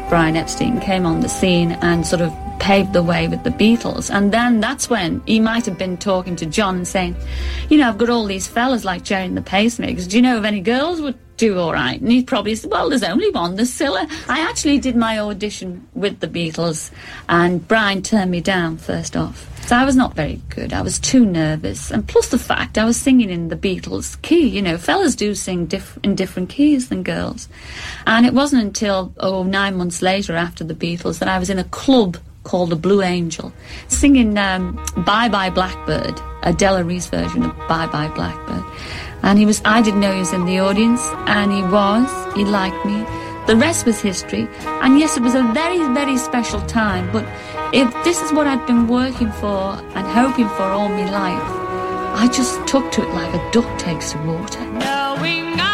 Brian Epstein came on the scene and sort of paved the way with the Beatles. And then that's when he might have been talking to John and saying, you know, I've got all these fellas like Jerry and the Pacemakers. Do you know if any girls would do all right? And he probably said, well, there's only one, there's Cilla. I actually did my audition with the Beatles, and Brian turned me down first off. So I was not very good. I was too nervous. And plus the fact I was singing in the Beatles key. You know, fellas do sing in different keys than girls. And it wasn't until, 9 months later after the Beatles that I was in a club called the Blue Angel, singing Bye Bye Blackbird, a Della Reese version of Bye Bye Blackbird. And I didn't know he was in the audience, and he liked me. The rest was history. And yes, it was a very, very special time, but if this is what I'd been working for and hoping for all my life, I just took to it like a duck takes to water. Knowing